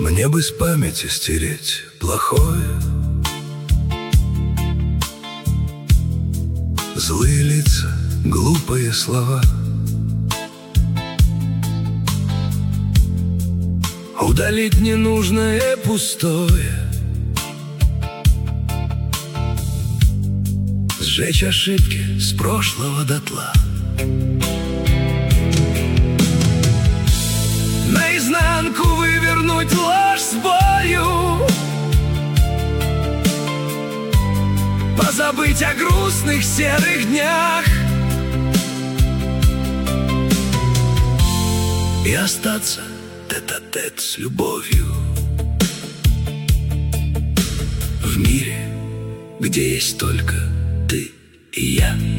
Мне бы с памяти стереть плохое, злые лица, глупые слова, удалить ненужное пустое, сжечь ошибки с прошлого дотла. Наизнанку вывернуть ложь с болью, позабыть о грустных серых днях и остаться тет-а-тет с любовью в мире, где есть только ты и я.